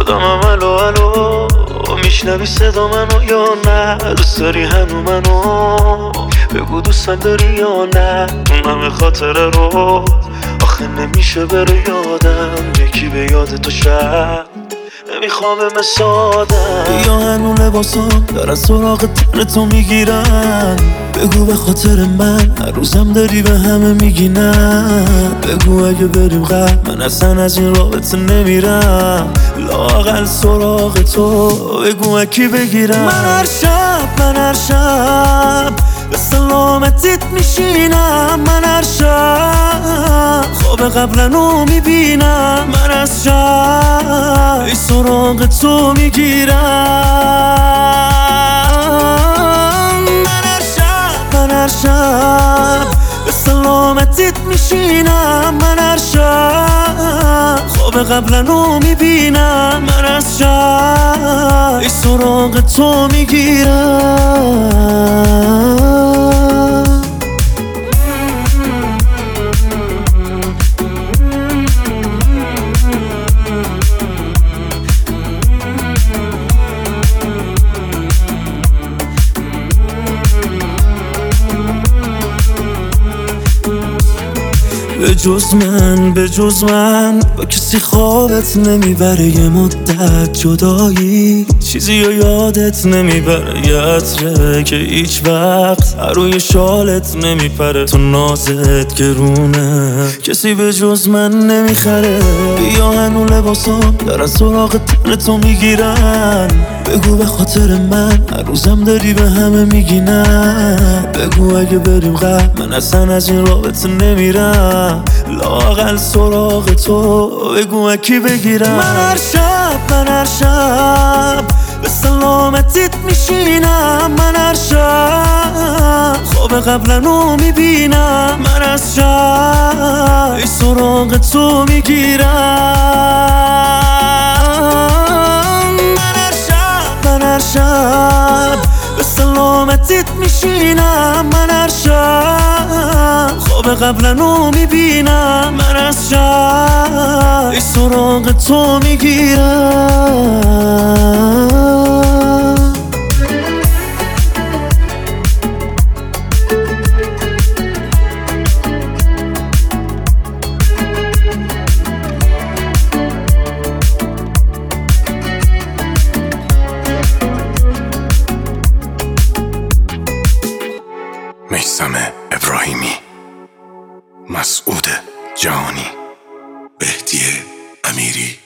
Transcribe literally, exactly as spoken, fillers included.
خودمم الو الو میشنوی صدا منو یا نه؟ دوست داری هنو منو؟ بگو دوستم داری یا نه؟ اون همه خاطره رو آخه نمیشه بره یادم، یکی به یاد تو شب نمیخوام سادم. یا هنو لباسام دارن سراغ تن تو میگیرن، بگو به خاطر من هر روزم داری به همه میگی نه. بگو اگه بریم قبل من اصلا از این رابطه نمیرم، لااقل سراغ تو بگو اکی بگیرم. من هر شب من هر شب به سلامتیت میشینم، من هر شب خواب قبلنو میبینم، من از شب ای سراغ تو میگیرم. من هر شب من هر شب به سلامتیت میشینم، من هر شب خواب قبلنو میبینم، من از شب ای سراغ تو میگیرم. به جز من به جز من با کسی خوابت نمیبره، یه مدت جدایی چیزی رو یادت نمیبره، یه عطره که هیچ وقت روی شالت نمیپره، تو نازت گرونه کسی به جز من نمیخره. بیا هنو لباسام دارن سراغ تن تو میگیرن، بگو به خاطر من هر روزم داری به همه میگی نه. بگو اگه بریم قبل من اصلا از این رابطه نمیرم، لااقل سراغ تو بگو اکی بگیرم. من هر شب من هر شب به سلامتیت میشینم، من هر شب خواب قبلنو میبینم، من از شب ای سراغ تو میگیرم. من هر شب به سلامتیت میشینم، من هر شب خواب قبلنو میبینم، من از شب ای سراغ تو میگیرم. میثم ابراهیمی، مسعود جهانی، بهدی امیری.